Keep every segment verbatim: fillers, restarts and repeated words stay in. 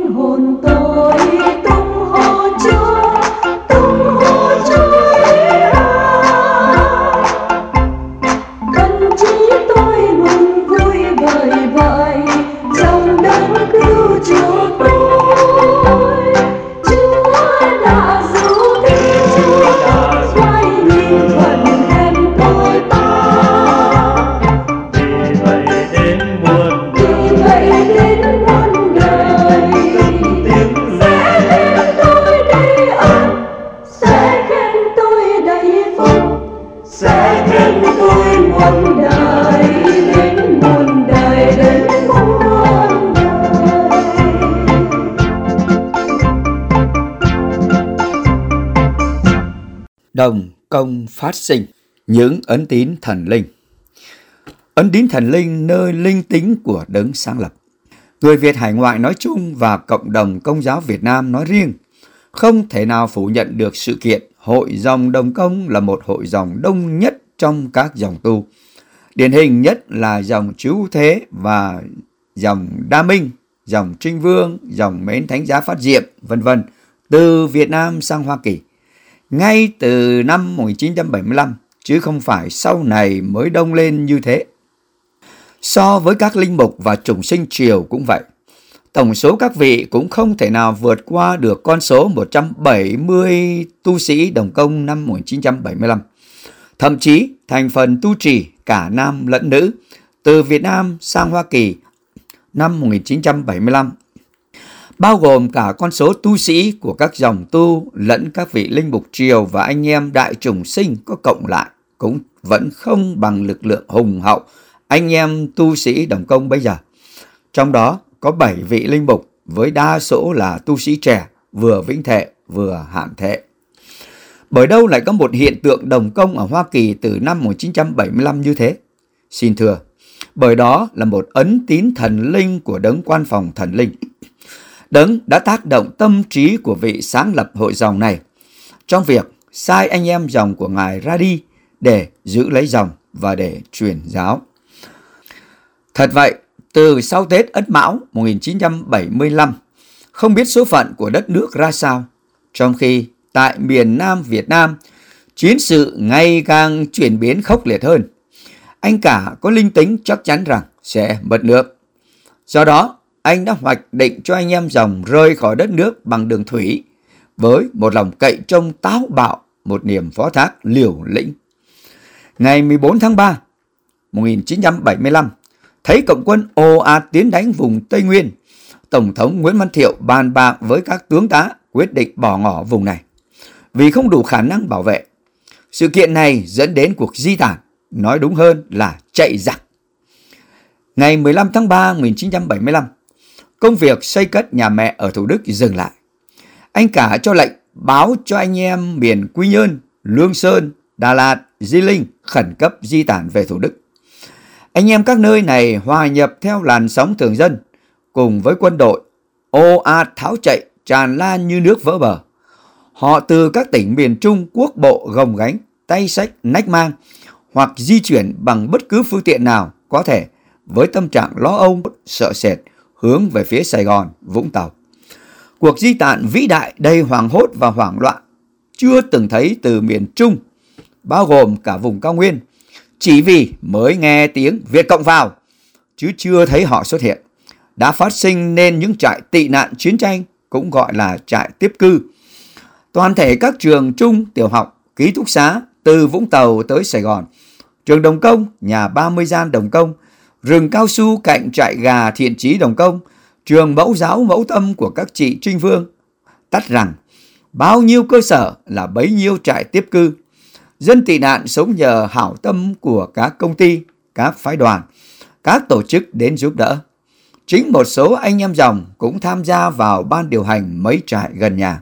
linh hồn tôi tung hô Chúa, tung hô Chúa ơi. Thân trí tôi mừng vui vời vợi, dòng đấng cứu chuộc tôi. Chúa đã giúp tôi xoay nhìn thuận thêm tôi ta. Vì vậy đến muôn Vì vậy đến muôn đời tiếng sẽ khen tôi đầy ơn, sẽ khen tôi đầy phúc, sẽ khen tôi muôn đời, đến muôn đời, đến muôn đời. Đồng công phát sinh những ấn tín thần linh. Ấn tín thần linh nơi linh tính của đấng sáng lập. Người Việt hải ngoại nói chung và cộng đồng Công giáo Việt Nam nói riêng không thể nào phủ nhận được sự kiện Hội dòng Đồng Công là một hội dòng đông nhất trong các dòng tu. Điển hình nhất là dòng Chú Thế và dòng Đa Minh, dòng Trinh Vương, dòng Mến Thánh Giá Phát Diệm, vân vân từ Việt Nam sang Hoa Kỳ. Ngay từ năm một nghìn chín trăm bảy mươi lăm, chứ không phải sau này mới đông lên như thế. So với các linh mục và chủng sinh triều cũng vậy. Tổng số các vị cũng không thể nào vượt qua được con số một trăm bảy mươi tu sĩ Đồng Công năm một nghìn chín trăm bảy mươi lăm. Thậm chí thành phần tu trì cả nam lẫn nữ từ Việt Nam sang Hoa Kỳ năm một nghìn chín trăm bảy mươi lăm, bao gồm cả con số tu sĩ của các dòng tu lẫn các vị linh mục triều và anh em đại chủng sinh có cộng lại cũng vẫn không bằng lực lượng hùng hậu anh em tu sĩ Đồng Công bây giờ. Trong đó có bảy vị linh mục với đa số là tu sĩ trẻ, vừa vĩnh thệ vừa hạn thệ. Bởi đâu lại có một hiện tượng Đồng Công ở Hoa Kỳ từ năm một nghìn chín trăm bảy mươi lăm như thế? Xin thưa, bởi đó là một ấn tín thần linh của đấng quan phòng thần linh. Đấng đã tác động tâm trí của vị sáng lập hội dòng này trong việc sai anh em dòng của Ngài ra đi để giữ lấy dòng và để truyền giáo. Thật vậy, từ sau Tết Ất Mão một nghìn chín trăm bảy mươi lăm, không biết số phận của đất nước ra sao, trong khi tại miền Nam Việt Nam, chiến sự ngày càng chuyển biến khốc liệt hơn. Anh cả có linh tính chắc chắn rằng sẽ mất nước. Do đó, anh đã hoạch định cho anh em dòng rời khỏi đất nước bằng đường thủy với một lòng cậy trông táo bạo, một niềm phó thác liều lĩnh. Ngày mười bốn tháng ba một nghìn chín trăm bảy mươi lăm, thấy cộng quân ồ ạt tiến đánh vùng Tây Nguyên, Tổng thống Nguyễn Văn Thiệu bàn bạc với các tướng tá quyết định bỏ ngỏ vùng này vì không đủ khả năng bảo vệ. Sự kiện này dẫn đến cuộc di tản, nói đúng hơn là chạy giặc. Ngày mười lăm tháng ba một nghìn chín trăm bảy mươi lăm, công việc xây cất nhà mẹ ở Thủ Đức dừng lại. Anh cả cho lệnh báo cho anh em miền Quy Nhơn, Lương Sơn, Đà Lạt, Di Linh khẩn cấp di tản về Thủ Đức. Anh em các nơi này hòa nhập theo làn sóng thường dân, cùng với quân đội ồ ạt tháo chạy tràn lan như nước vỡ bờ. Họ từ các tỉnh miền Trung quốc bộ gồng gánh, tay xách nách mang hoặc di chuyển bằng bất cứ phương tiện nào có thể với tâm trạng lo âu, sợ sệt hướng về phía Sài Gòn, Vũng Tàu. Cuộc di tản vĩ đại đầy hoảng hốt và hoảng loạn chưa từng thấy từ miền Trung, bao gồm cả vùng cao nguyên, chỉ vì mới nghe tiếng Việt Cộng vào, chứ chưa thấy họ xuất hiện, đã phát sinh nên những trại tị nạn chiến tranh, cũng gọi là trại tiếp cư. Toàn thể các trường trung, tiểu học, ký túc xá từ Vũng Tàu tới Sài Gòn, trường Đồng Công, nhà ba mươi gian Đồng Công, rừng cao su cạnh trại gà Thiện Chí Đồng Công, trường mẫu giáo Mẫu Tâm của các chị Trinh Vương. Tắt rằng, bao nhiêu cơ sở là bấy nhiêu trại tiếp cư. Dân tị nạn sống nhờ hảo tâm của các công ty, các phái đoàn, các tổ chức đến giúp đỡ. Chính một số anh em dòng cũng tham gia vào ban điều hành mấy trại gần nhà.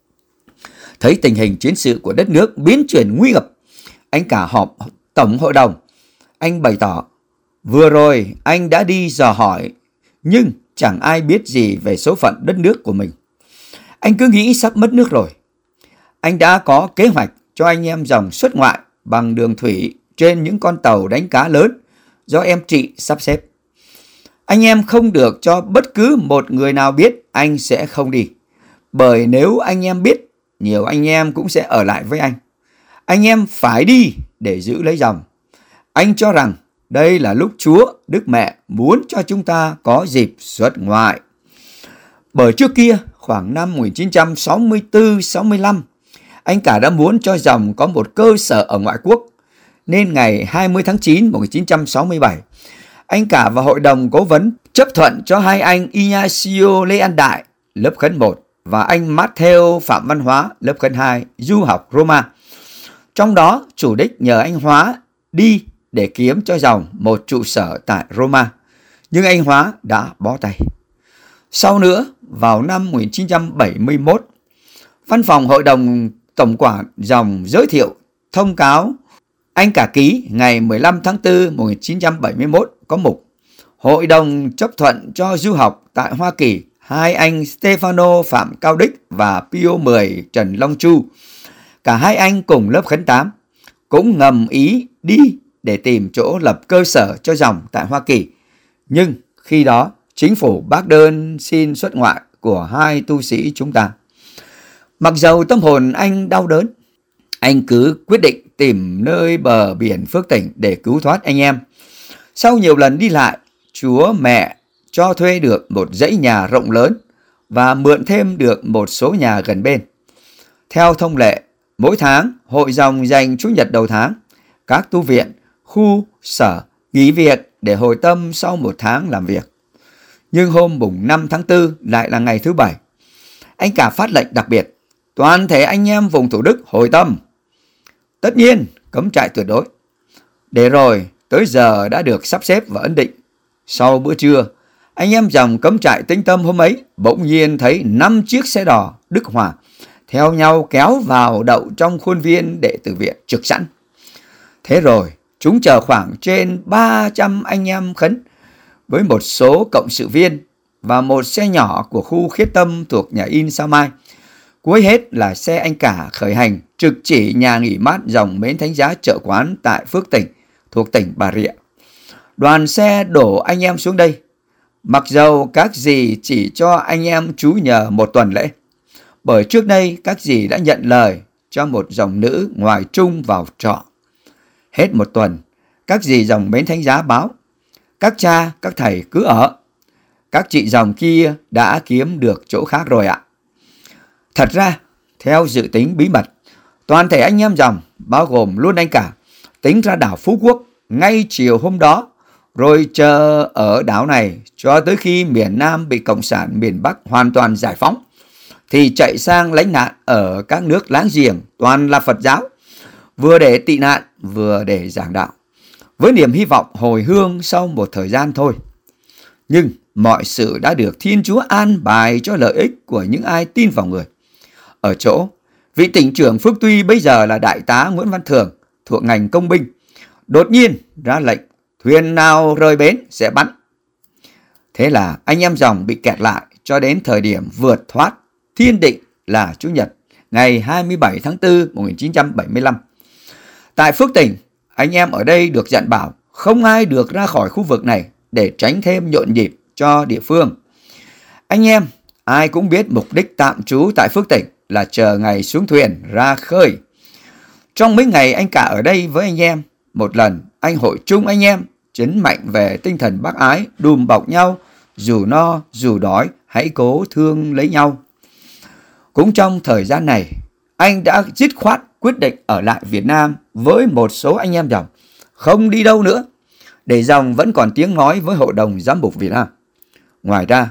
Thấy tình hình chiến sự của đất nước biến chuyển nguy ngập, anh cả họp tổng hội đồng. Anh bày tỏ, vừa rồi anh đã đi dò hỏi, nhưng chẳng ai biết gì về số phận đất nước của mình. Anh cứ nghĩ sắp mất nước rồi. Anh đã có kế hoạch cho anh em dòng xuất ngoại bằng đường thủy trên những con tàu đánh cá lớn do em chị sắp xếp. Anh em không được cho bất cứ một người nào biết anh sẽ không đi. Bởi nếu anh em biết, nhiều anh em cũng sẽ ở lại với anh. Anh em phải đi để giữ lấy dòng. Anh cho rằng đây là lúc Chúa, Đức Mẹ muốn cho chúng ta có dịp xuất ngoại. Bởi trước kia, khoảng năm một nghìn chín trăm sáu mươi tư sáu mươi lăm, anh cả đã muốn cho dòng có một cơ sở ở ngoại quốc. Nên ngày hai mươi tháng chín một nghìn chín trăm sáu mươi bảy, anh cả và hội đồng cố vấn chấp thuận cho hai anh Ignacio Lê An Đại, lớp khấn một, và anh Matthew Phạm Văn Hóa, lớp khấn hai, du học Roma. Trong đó, chủ đích nhờ anh Hóa đi để kiếm cho dòng một trụ sở tại Roma. Nhưng anh Hóa đã bó tay. Sau nữa, vào năm một nghìn chín trăm bảy mươi mốt, Văn phòng Hội đồng Tổng quản dòng giới thiệu thông cáo anh cả ký ngày mười lăm tháng tư một nghìn chín trăm bảy mươi mốt có mục: Hội đồng chấp thuận cho du học tại Hoa Kỳ hai anh Stefano Phạm Cao Đích và Pio mười Trần Long Chu. Cả hai anh cùng lớp khấn tám cũng ngầm ý đi để tìm chỗ lập cơ sở cho dòng tại Hoa Kỳ. Nhưng khi đó, chính phủ bác đơn xin xuất ngoại của hai tu sĩ chúng ta. Mặc dầu tâm hồn anh đau đớn, anh cứ quyết định tìm nơi bờ biển Phước Tỉnh để cứu thoát anh em. Sau nhiều lần đi lại, Chúa Mẹ cho thuê được một dãy nhà rộng lớn và mượn thêm được một số nhà gần bên. Theo thông lệ, mỗi tháng hội dòng dành Chủ nhật đầu tháng, các tu viện, khu, sở nghỉ việc để hồi tâm sau một tháng làm việc. Nhưng hôm mùng năm tháng tư lại là ngày thứ bảy. Anh cả phát lệnh đặc biệt: toàn thể anh em vùng Thủ Đức hồi tâm. Tất nhiên, cấm trại tuyệt đối. Để rồi, tới giờ đã được sắp xếp và ấn định. Sau bữa trưa, anh em dòng cấm trại Tĩnh Tâm hôm ấy bỗng nhiên thấy năm chiếc xe đò Đức Hòa theo nhau kéo vào đậu trong khuôn viên đệ tử viện trực sẵn. Thế rồi, chúng chờ khoảng trên ba trăm anh em khấn với một số cộng sự viên và một xe nhỏ của khu Khiết Tâm thuộc nhà in Sao Mai. Cuối hết là xe anh cả khởi hành trực chỉ nhà nghỉ mát dòng Mến Thánh Giá Chợ Quán tại Phước Tỉnh thuộc tỉnh Bà Rịa. Đoàn xe đổ anh em xuống đây, mặc dầu các dì chỉ cho anh em trú nhờ một tuần lễ. Bởi trước đây các dì đã nhận lời cho một dòng nữ ngoài trung vào trọ. Hết một tuần, các dì dòng Mến Thánh Giá báo: các cha, các thầy cứ ở. Các chị dòng kia đã kiếm được chỗ khác rồi ạ. Thật ra, theo dự tính bí mật, toàn thể anh em dòng, bao gồm luôn anh cả, tính ra đảo Phú Quốc ngay chiều hôm đó, rồi chờ ở đảo này cho tới khi miền Nam bị Cộng sản miền Bắc hoàn toàn giải phóng, thì chạy sang lánh nạn ở các nước láng giềng toàn là Phật giáo, vừa để tị nạn, vừa để giảng đạo, với niềm hy vọng hồi hương sau một thời gian thôi. Nhưng mọi sự đã được Thiên Chúa an bài cho lợi ích của những ai tin vào Người. Ở chỗ, vị tỉnh trưởng Phước Tuy bây giờ là Đại tá Nguyễn Văn Thường thuộc ngành công binh, đột nhiên ra lệnh thuyền nào rời bến sẽ bắn. Thế là anh em dòng bị kẹt lại cho đến thời điểm vượt thoát thiên định là Chủ nhật ngày hai mươi bảy tháng tư một nghìn chín trăm bảy mươi lăm. Tại Phước Tỉnh, anh em ở đây được dặn bảo không ai được ra khỏi khu vực này để tránh thêm nhộn nhịp cho địa phương. Anh em ai cũng biết mục đích tạm trú tại Phước Tỉnh là chờ ngày xuống thuyền ra khơi. Trong mấy ngày anh cả ở đây với anh em, một lần anh hội chung anh em nhấn mạnh về tinh thần bác ái, đùm bọc nhau, dù no dù đói hãy cố thương lấy nhau. Cũng trong thời gian này, anh đã dứt khoát quyết định ở lại Việt Nam với một số anh em dòng, không đi đâu nữa, để dòng vẫn còn tiếng nói với Hội đồng Giám mục Việt Nam. Ngoài ra,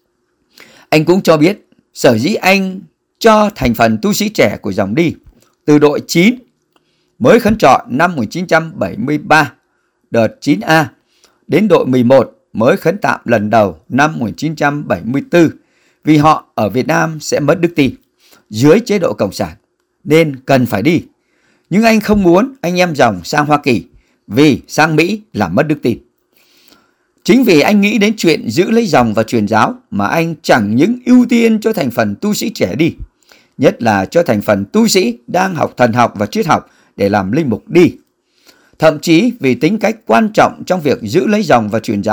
anh cũng cho biết sở dĩ anh cho thành phần tu sĩ trẻ của dòng đi từ đội chín mới khấn trọ năm một nghìn chín trăm bảy mươi ba, đợt chín A, đến đội mười một mới khấn tạm lần đầu năm một nghìn chín trăm bảy mươi tư, vì họ ở Việt Nam sẽ mất đức tin dưới chế độ Cộng sản, nên cần phải đi. Nhưng anh không muốn anh em dòng sang Hoa Kỳ, vì sang Mỹ là mất đức tin. Chính vì anh nghĩ đến chuyện giữ lấy dòng và truyền giáo mà anh chẳng những ưu tiên cho thành phần tu sĩ trẻ đi, nhất là cho thành phần tu sĩ đang học thần học và triết học để làm linh mục đi. Thậm chí vì tính cách quan trọng trong việc giữ lấy dòng và truyền giáo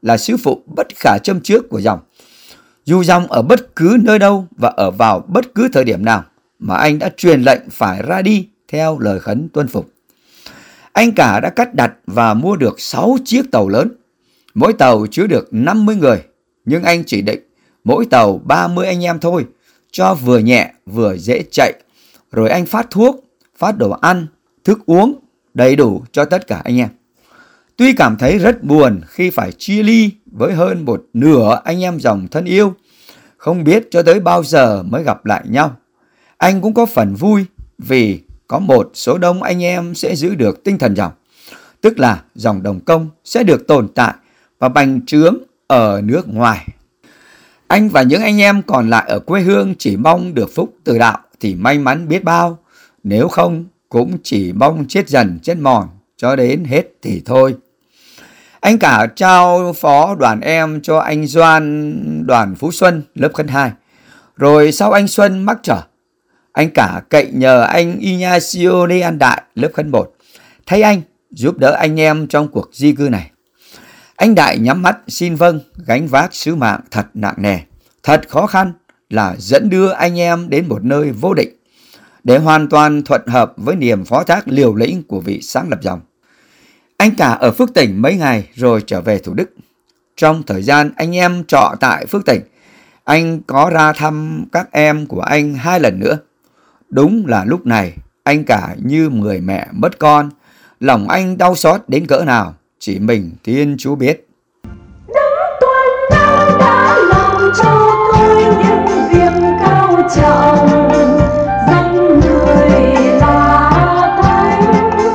là sứ phụ bất khả châm trước của dòng. Dù dòng ở bất cứ nơi đâu và ở vào bất cứ thời điểm nào, mà anh đã truyền lệnh phải ra đi theo lời khấn tuân phục. Anh cả đã cắt đặt và mua được sáu chiếc tàu lớn. Mỗi tàu chứa được năm mươi người, nhưng anh chỉ định mỗi tàu ba mươi anh em thôi, cho vừa nhẹ vừa dễ chạy. Rồi anh phát thuốc, phát đồ ăn, thức uống đầy đủ cho tất cả anh em. Tuy cảm thấy rất buồn khi phải chia ly với hơn một nửa anh em dòng thân yêu, không biết cho tới bao giờ mới gặp lại nhau, anh cũng có phần vui vì có một số đông anh em sẽ giữ được tinh thần dòng, tức là dòng Đồng Công sẽ được tồn tại và bành trướng ở nước ngoài. Anh và những anh em còn lại ở quê hương chỉ mong được phúc từ đạo thì may mắn biết bao, nếu không cũng chỉ mong chết dần chết mòn cho đến hết thì thôi. Anh cả trao phó đoàn em cho anh Doan đoàn Phú Xuân lớp khấn hai. Rồi sau anh Xuân mắc trở, anh cả cậy nhờ anh Ignacio Lê An Đại lớp khấn một thay anh giúp đỡ anh em trong cuộc di cư này. Anh Đại nhắm mắt xin vâng gánh vác sứ mạng thật nặng nề, thật khó khăn là dẫn đưa anh em đến một nơi vô định để hoàn toàn thuận hợp với niềm phó thác liều lĩnh của vị sáng lập dòng. Anh cả ở Phước Tỉnh mấy ngày rồi trở về Thủ Đức. Trong thời gian anh em trọ tại Phước Tỉnh, anh có ra thăm các em của anh hai lần nữa. Đúng là lúc này anh cả như người mẹ mất con, lòng anh đau xót đến cỡ nào chỉ mình Thiên Chúa biết. Đấng toàn năng đã làm cho tôi những việc cao trọng, danh người là Thánh.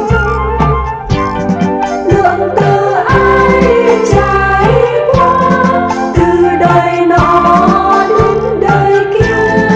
Lượng từ ai trải qua, từ đời nọ đến đời kia,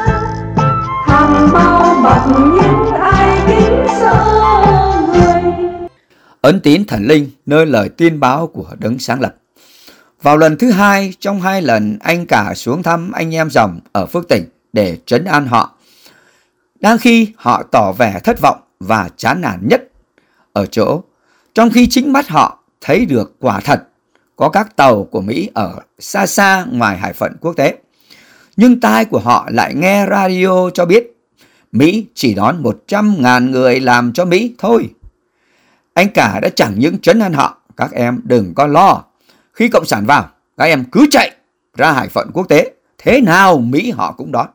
hàng bao bọc những ai kính sợ người. Ấn tín thần linh nơi lời tiên báo của Đấng sáng lập. Vào lần thứ hai trong hai lần anh cả xuống thăm anh em dòng ở Phước Tỉnh để trấn an họ, đang khi họ tỏ vẻ thất vọng và chán nản nhất ở chỗ, trong khi chính mắt họ thấy được quả thật có các tàu của Mỹ ở xa xa ngoài hải phận quốc tế, nhưng tai của họ lại nghe radio cho biết Mỹ chỉ đón một trăm ngàn người làm cho Mỹ thôi. Anh cả đã chẳng những trấn an họ, các em đừng có lo, khi Cộng sản vào, các em cứ chạy ra hải phận quốc tế, thế nào Mỹ họ cũng đón.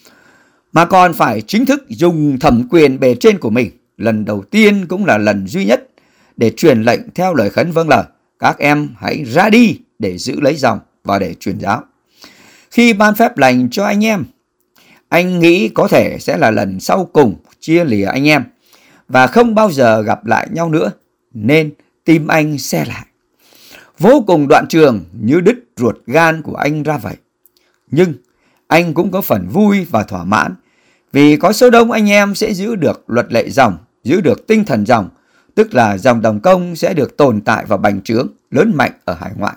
Mà còn phải chính thức dùng thẩm quyền bề trên của mình, lần đầu tiên cũng là lần duy nhất, để truyền lệnh theo lời khấn vâng lời, các em hãy ra đi để giữ lấy dòng và để truyền giáo. Khi ban phép lành cho anh em, anh nghĩ có thể sẽ là lần sau cùng chia lìa anh em và không bao giờ gặp lại nhau nữa, nên tim anh se lại. Vô cùng đoạn trường như đứt ruột gan của anh ra vậy. Nhưng anh cũng có phần vui và thỏa mãn vì có số đông anh em sẽ giữ được luật lệ dòng, giữ được tinh thần dòng, tức là dòng Đồng Công sẽ được tồn tại và bành trướng lớn mạnh ở hải ngoại.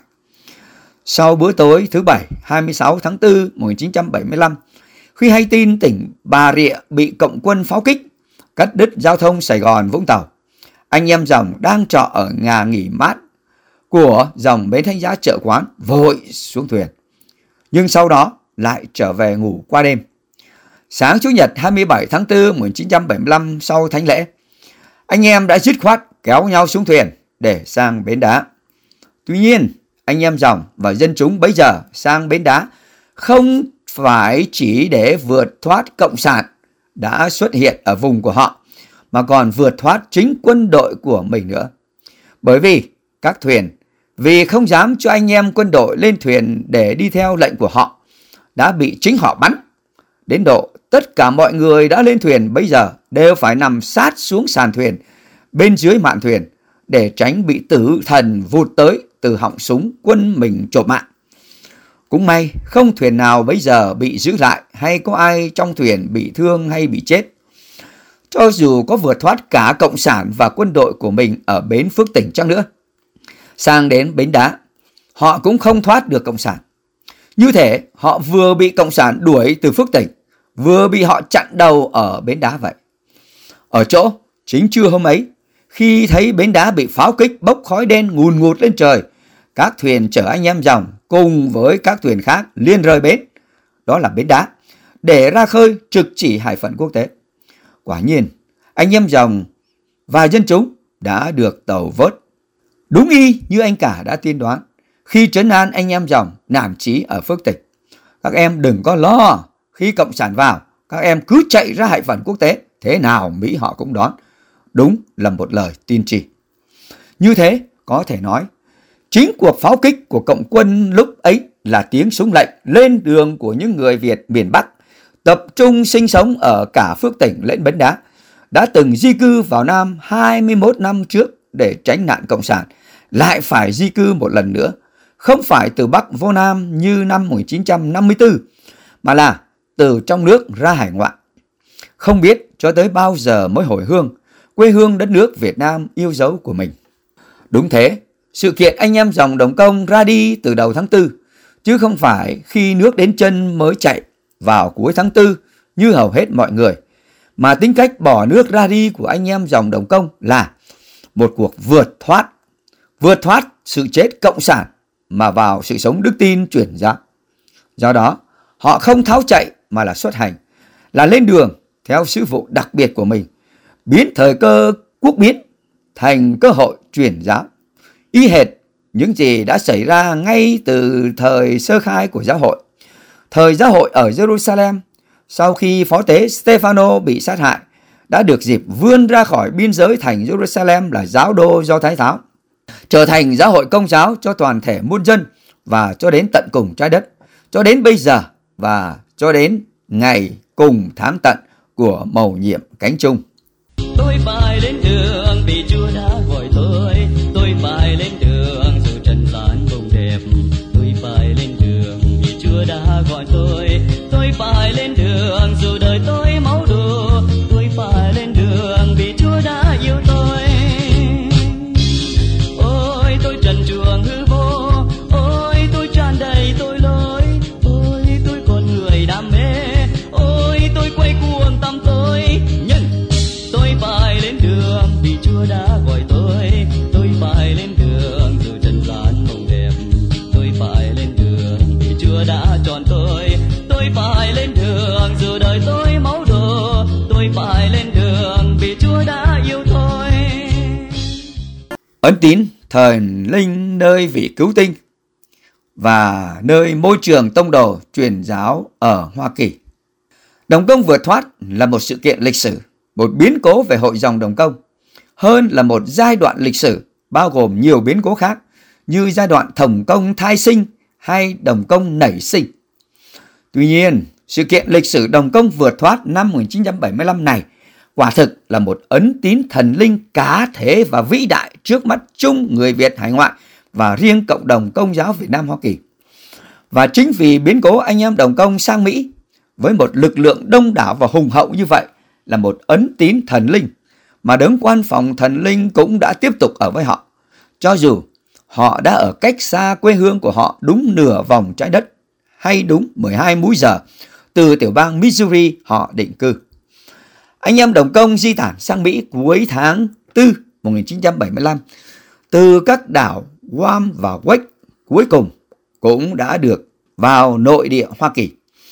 Sau bữa tối thứ Bảy hai mươi sáu tháng tư năm một nghìn chín trăm bảy mươi lăm, khi hay tin tỉnh Bà Rịa bị Cộng quân pháo kích, cắt đứt giao thông Sài Gòn Vũng Tàu, anh em dòng đang trọ ở nhà nghỉ mát của dòng Bến Thánh Giá Chợ Quán vội xuống thuyền, nhưng sau đó lại trở về ngủ qua đêm. Sáng Chủ nhật hai mươi bảy tháng tư năm một nghìn chín trăm bảy mươi lăm, sau thánh lễ, anh em đã dứt khoát kéo nhau xuống thuyền để sang Bến Đá. Tuy nhiên, anh em dòng và dân chúng bấy giờ sang Bến Đá không phải chỉ để vượt thoát Cộng sản đã xuất hiện ở vùng của họ, mà còn vượt thoát chính quân đội của mình nữa. Bởi vì các thuyền, vì không dám cho anh em quân đội lên thuyền để đi theo lệnh của họ, đã bị chính họ bắn. Đến độ tất cả mọi người đã lên thuyền bây giờ đều phải nằm sát xuống sàn thuyền bên dưới mạn thuyền để tránh bị tử thần vụt tới từ họng súng quân mình chộp mạng. Cũng may không thuyền nào bấy giờ bị giữ lại hay có ai trong thuyền bị thương hay bị chết. Cho dù có vượt thoát cả Cộng sản và quân đội của mình ở bến Phước Tỉnh chăng nữa, sang đến Bến Đá, họ cũng không thoát được Cộng sản. Như thế, họ vừa bị Cộng sản đuổi từ Phước Tỉnh, vừa bị họ chặn đầu ở Bến Đá vậy. Ở chỗ, chính trưa hôm ấy, khi thấy Bến Đá bị pháo kích bốc khói đen ngùn ngụt lên trời, các thuyền chở anh em dòng cùng với các thuyền khác liền rời bến, đó là bến đá, để ra khơi trực chỉ hải phận quốc tế. Quả nhiên, anh em dòng và dân chúng đã được tàu vớt. Đúng y như anh cả đã tiên đoán khi trấn an anh em dòng nản chí ở Phước Tỉnh. Các em đừng có lo, khi cộng sản vào, các em cứ chạy ra hải phận quốc tế, thế nào Mỹ họ cũng đón. Đúng là một lời tiên tri. Như thế, có thể nói, chính cuộc pháo kích của cộng quân lúc ấy là tiếng súng lệnh lên đường của những người Việt miền Bắc tập trung sinh sống ở cả Phước Tỉnh lẫn Bến Đá, đã từng di cư vào Nam hai mươi mốt năm trước để tránh nạn cộng sản, lại phải di cư một lần nữa, không phải từ Bắc vô Nam như năm một nghìn chín trăm năm mươi tư, mà là từ trong nước ra hải ngoại. Không biết cho tới bao giờ mới hồi hương, quê hương đất nước Việt Nam yêu dấu của mình. Đúng thế, sự kiện anh em dòng Đồng Công ra đi từ đầu tháng tư, chứ không phải khi nước đến chân mới chạy vào cuối tháng tư như hầu hết mọi người, mà tính cách bỏ nước ra đi của anh em dòng Đồng Công là một cuộc vượt thoát, vượt thoát sự chết cộng sản mà vào sự sống đức tin chuyển giáo. Do đó, họ không tháo chạy mà là xuất hành, là lên đường theo sứ vụ đặc biệt của mình, biến thời cơ quốc biến thành cơ hội truyền giáo, y hệt những gì đã xảy ra ngay từ thời sơ khai của giáo hội. Thời giáo hội ở Jerusalem, sau khi phó tế Stefano bị sát hại, đã được dịp vươn ra khỏi biên giới thành Jerusalem là giáo đô Do Thái giáo, trở thành giáo hội công giáo cho toàn thể muôn dân và cho đến tận cùng trái đất, cho đến bây giờ và cho đến ngày cùng tháng tận của mầu nhiệm cánh chung. Tôi phải lên đường vì Chúa đã gọi tôi, tôi phải lên đường dù trần gian không đẹp. Tôi phải lên đường vì Chúa đã gọi tôi, tôi phải lên đường dù đời tôi máu đổ. Tôi phải lên đường vì Chúa đã yêu tôi. Ôi tôi trần truồng hư vô, ôi tôi tràn đầy tội lỗi, ôi tôi con người đam mê, ôi tôi quay cuồng tâm tôi nhân. Tôi phải lên đường vì Chúa đã gọi tôi, tôi phải lên đường dù trần gian mộng đẹp. Tôi phải lên đường vì Chúa đã chọn tôi, tôi phải lên đường dù đời tôi máu đổ. Tôi phải lên đường vì Chúa đã yêu tôi. Ấn tín thần linh nơi vị cứu tinh và nơi môi trường tông đồ truyền giáo ở Hoa Kỳ. Đồng Công vượt thoát là một sự kiện lịch sử, một biến cố về hội dòng Đồng Công, hơn là một giai đoạn lịch sử bao gồm nhiều biến cố khác như giai đoạn Đồng Công thai sinh hay Đồng Công nảy sinh. Tuy nhiên, sự kiện lịch sử Đồng Công vượt thoát năm một nghìn chín trăm bảy mươi lăm này quả thực là một ấn tín thần linh cá thể và vĩ đại trước mắt chung người Việt hải ngoại và riêng cộng đồng Công giáo Việt Nam Hoa Kỳ. Và chính vì biến cố anh em Đồng Công sang Mỹ với một lực lượng đông đảo và hùng hậu như vậy là một ấn tín thần linh mà đấng quan phòng thần linh cũng đã tiếp tục ở với họ, cho dù họ đã ở cách xa quê hương của họ đúng nửa vòng trái đất hay đúng mười hai múi giờ từ tiểu bang Missouri họ định cư. Anh em Đồng Công di tản sang Mỹ cuối tháng tư một nghìn chín trăm bảy mươi lăm từ các đảo Guam và Wake, cuối cùng cũng đã được vào nội địa Hoa Kỳ.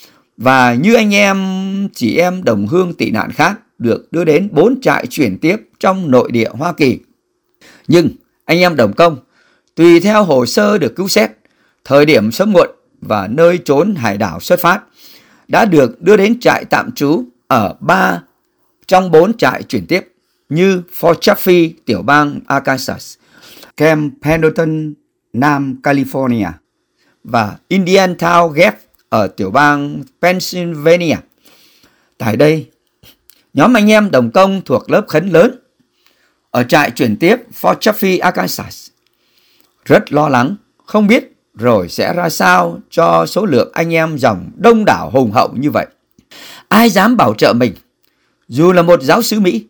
Và như anh em chị em đồng hương tị nạn khác được đưa đến bốn trại chuyển tiếp trong nội địa Hoa Kỳ. Nhưng anh em Đồng Công, tùy theo hồ sơ được cứu xét, thời điểm sớm muộn và nơi trốn hải đảo xuất phát, đã được đưa đến trại tạm trú ở ba trong bốn trại chuyển tiếp như Fort Chaffee, tiểu bang Arkansas, Camp Pendleton, Nam California và Indian Town Gap ở tiểu bang Pennsylvania. Tại đây, nhóm anh em Đồng Công thuộc lớp Khấn lớn ở trại chuyển tiếp Fort Chaffee, Arkansas rất lo lắng, không biết rồi sẽ ra sao cho số lượng anh em dòng đông đảo hùng hậu như vậy. Ai dám bảo trợ mình, dù là một giáo sứ Mỹ,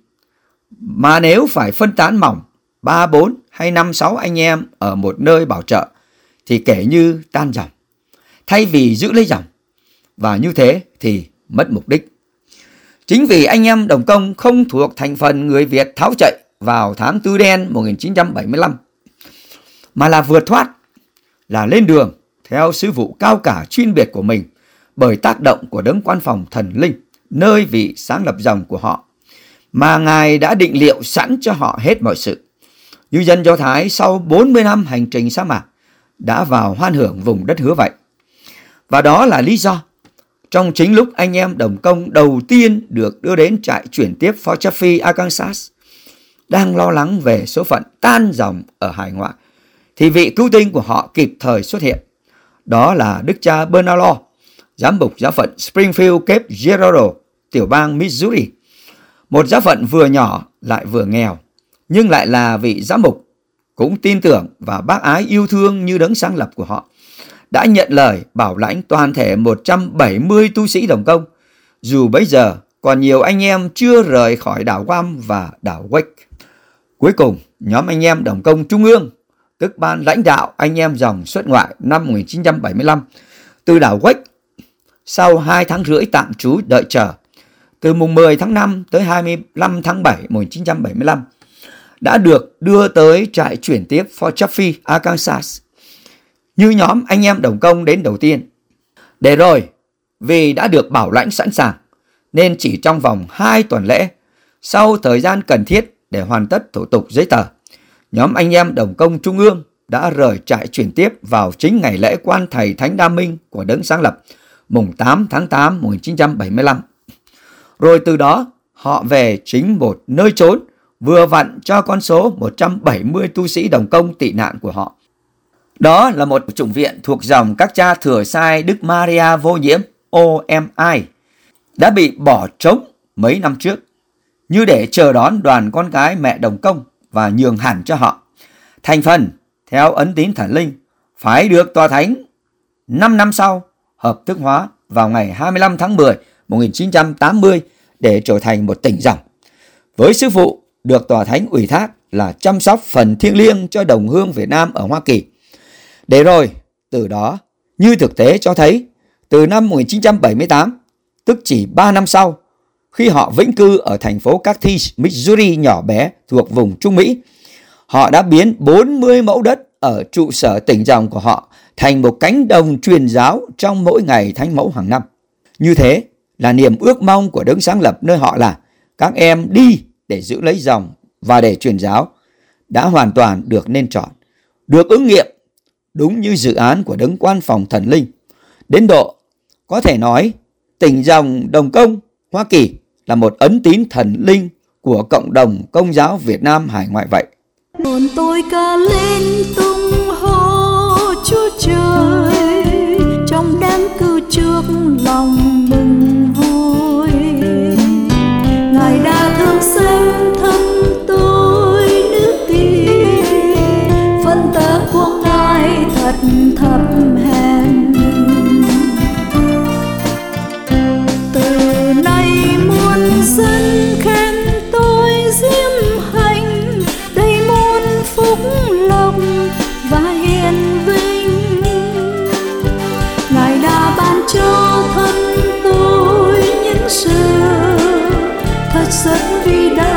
mà nếu phải phân tán mỏng ba, bốn hay năm, sáu anh em ở một nơi bảo trợ thì kể như tan dòng, thay vì giữ lấy dòng, và như thế thì mất mục đích. Chính vì anh em Đồng Công không thuộc thành phần người Việt tháo chạy vào tháng Tư Đen một nghìn chín trăm bảy mươi lăm, mà là vượt thoát, là lên đường theo sứ vụ cao cả chuyên biệt của mình bởi tác động của đấng quan phòng thần linh, nơi vị sáng lập dòng của họ, mà Ngài đã định liệu sẵn cho họ hết mọi sự. Như dân Do Thái sau bốn mươi năm hành trình sa mạc đã vào hoan hưởng vùng đất hứa vậy. Và đó là lý do trong chính lúc anh em đồng công đầu tiên được đưa đến trại chuyển tiếp Fort Chaffee, Arkansas, đang lo lắng về số phận tan dòng ở hải ngoại, thì vị cứu tinh của họ kịp thời xuất hiện. Đó là Đức cha Bernard Law, giám mục giáo phận Springfield, Cape Girardeau, tiểu bang Missouri. Một giáo phận vừa nhỏ lại vừa nghèo, nhưng lại là vị giám mục cũng tin tưởng và bác ái yêu thương như đấng sáng lập của họ, đã nhận lời bảo lãnh toàn thể một trăm bảy mươi tu sĩ đồng công, dù bấy giờ còn nhiều anh em chưa rời khỏi đảo Guam và đảo Wake. Cuối cùng, nhóm anh em đồng công trung ương, tức ban lãnh đạo anh em dòng xuất ngoại năm một nghìn chín trăm bảy mươi lăm, từ đảo Wake, sau hai tháng rưỡi tạm trú đợi chờ, từ mùng mười tháng năm tới hai mươi lăm tháng bảy một nghìn chín trăm bảy mươi lăm, đã được đưa tới trại chuyển tiếp Fort Chaffee, Arkansas, như nhóm anh em đồng công đến đầu tiên. Để rồi, vì đã được bảo lãnh sẵn sàng, nên chỉ trong vòng hai tuần lễ, sau thời gian cần thiết để hoàn tất thủ tục giấy tờ, nhóm anh em đồng công trung ương đã rời trại chuyển tiếp vào chính ngày lễ Quan Thầy Thánh Đa Minh của đấng sáng lập, mùng tám tháng tám một nghìn chín trăm bảy mươi lăm. Rồi từ đó, họ về chính một nơi trốn vừa vặn cho con số một trăm bảy mươi tu sĩ đồng công tị nạn của họ. Đó là một chủng viện thuộc dòng các cha thừa sai Đức Maria Vô Nhiễm O M I, đã bị bỏ trống mấy năm trước, như để chờ đón đoàn con cái mẹ đồng công và nhường hẳn cho họ. Thành phần, theo ấn tín thần linh, phải được tòa thánh năm năm sau hợp thức hóa vào ngày hai mươi lăm tháng mười một nghìn chín trăm tám mươi để trở thành một tỉnh dòng, với sứ vụ được tòa thánh ủy thác là chăm sóc phần thiêng liêng cho đồng hương Việt Nam ở Hoa Kỳ. Để rồi, từ đó, như thực tế cho thấy, từ năm một nghìn chín trăm bảy mươi tám, tức chỉ ba năm sau, khi họ vĩnh cư ở thành phố Cactus, Missouri nhỏ bé thuộc vùng Trung Mỹ, họ đã biến bốn mươi mẫu đất ở trụ sở tỉnh dòng của họ thành một cánh đồng truyền giáo trong mỗi ngày thánh mẫu hàng năm. Như thế là niềm ước mong của đấng sáng lập nơi họ là các em đi để giữ lấy dòng và để truyền giáo đã hoàn toàn được nên trọn, được ứng nghiệm đúng như dự án của đấng quan phòng thần linh, đến độ có thể nói tỉnh dòng đồng công Hoa Kỳ là một ấn tín thần linh của cộng đồng Công giáo Việt Nam hải ngoại vậy. Hồn tôi ca lên tung hô Chúa Trời, trong đám cư trước lòng mừng vui. Ngài đã thương xem thân tôi nữ tỳ, phân tớ của Ngài thật thấp hèn. Từ nay muôn dân khen tôi diêm hạnh, đầy muôn phúc lộc và hiền vinh. Ngài đã ban cho thân tôi những sự thật rất vĩ đại.